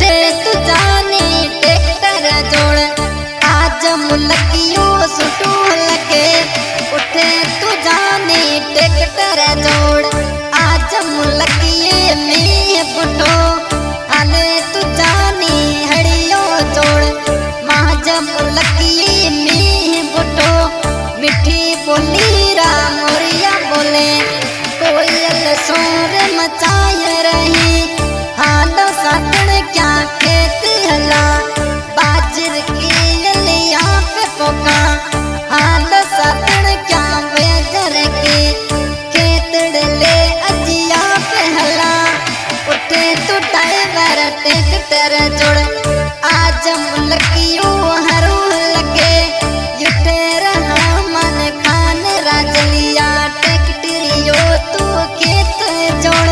उठे तू जाने ट्रैक्टर जोड़ आज मुलकियो सुटू लगे। उठे तू जाने ट्रैक्टर जोड़ आज मुलकिए में बुटो आले तू जाने हड़ियो जोड़ माज मुलकिए में बुटो। मिठी बोली रामोरिया बोले कोयल शोर मचाए रही। हालो साटन क्या खेत हला बाजर की लिया पे पोका। हालो साटन क्या बेजर के खेत डले अजिया पे हला। उठे तू ड्राइवर ट्रैक्टर जोड़ आज मुलकियो हरू लगे। युटे रहा मन खान राजलिया ट्रैक्टरियो तू खेत जोड़।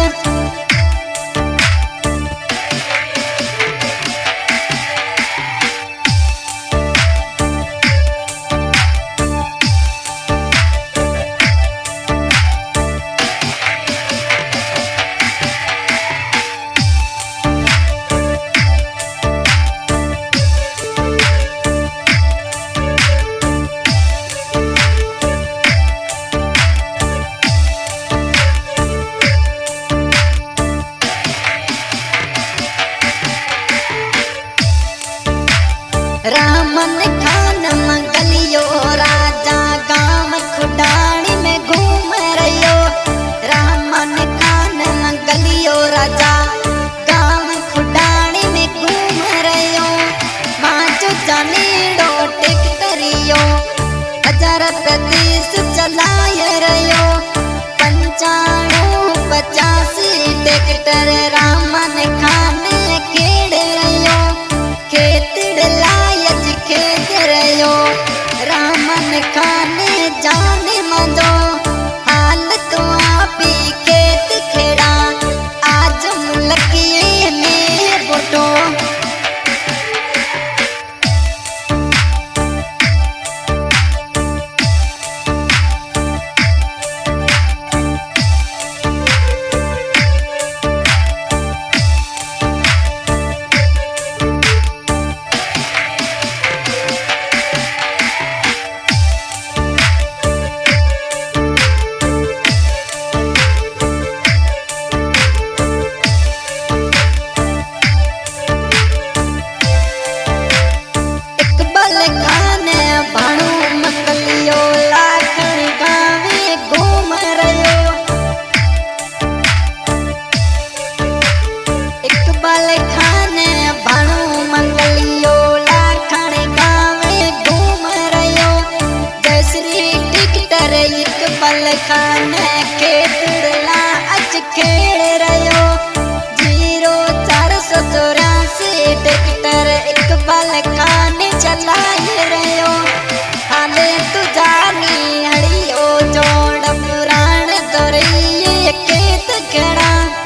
रामन खान मंगलियो राजा गांव खुडानी में घूम रहियो। रामन खान मंगलियो राजा गांव खुडानी में घूम रहियो। माचो जानीड़ो ट्रैक्टरियो 1030 चलाए रहियो। 95-85 ट्रैक्टर रामन खान खेड़ रहियो। खेत डलायज खेत रहियो रामन खान जाने मजो। हाल तो आपी खेत खेड़ा आज मुलकिए में बुटो। खान खेत डला अच खेड़ रहियो। 0484 ट्रैक्टर इकबाल खान चलाए रहियो। हाले तू जानी हड़ियो जोड़ पुराण दौरिए खेत खेड़ा।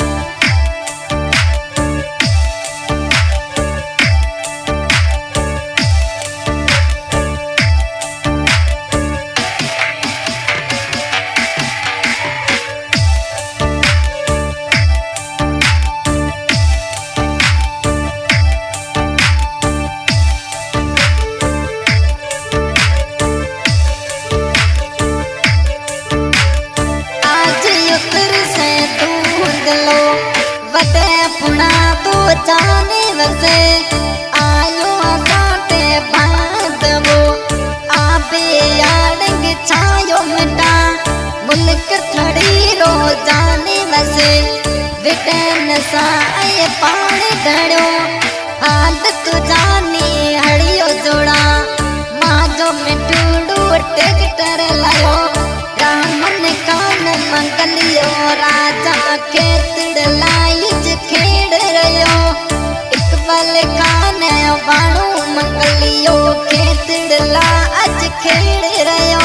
पुना तो जाने वसे आयो आटे बांधवो। आबे यारंग छायो मिटा मुल्क थड़ी रो जाने वसे। विटन साए पानी धड़ो हाल तू जानी हड़ियो जोड़ा। माजो मिटूडू ट्रैक्टर लायो रामन खान मंगलियो राजा खेत डलाइज खेड़ रहियो। इकबाल खान बाणू मंगलियो खेत डला अज खेड़ रहियो।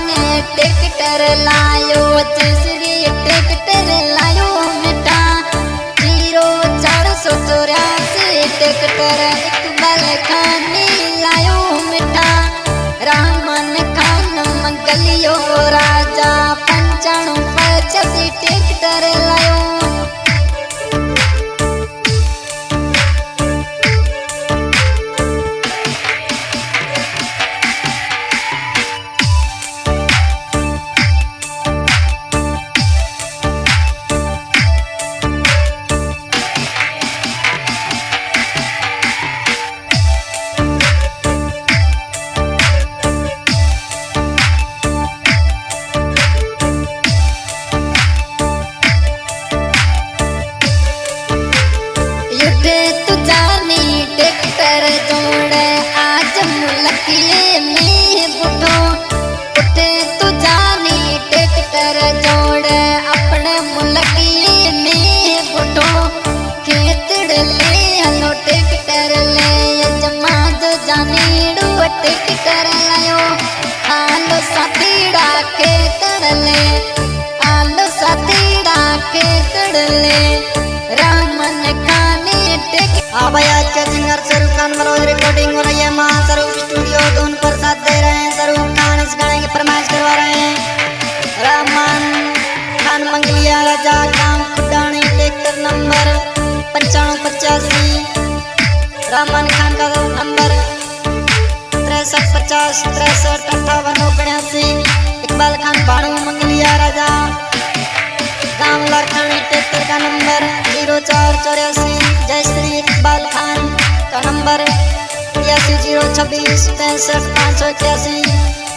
ने ट्रैक्टर लायो तीसरी ट्रैक्टर लायो मिटा 0484 ट्रैक्टर इकबाल खान ने लायो मिटा रामन खान मंगलियो राजा 95 ट्रैक्टर लायो ट्रैक्टर लायो आलो सातीड़ा के तड़ले आलो सातीड़ा के तड़ले रामन खाने हाँ भाई आज के सिंगर शाहरुख खान मनोज रिकॉर्डिंग हो रही है मां शाहरुख स्टूडियो धुन पर साथ दे रहे हैं शाहरुख खान इस गाने की फरमाइश करवा रहे हैं रामन खान मंगलिया राजा गांव खुडानी ट्रैक्टर नंबर 9585 रामन खान का नंबर 6350 63 58 इकबाल खान भाणु मंगलिया राजा गांव लारखानी ट्रैक्टर का नंबर 0484 जय श्री इकबाल खान का नंबर 83 026 65 581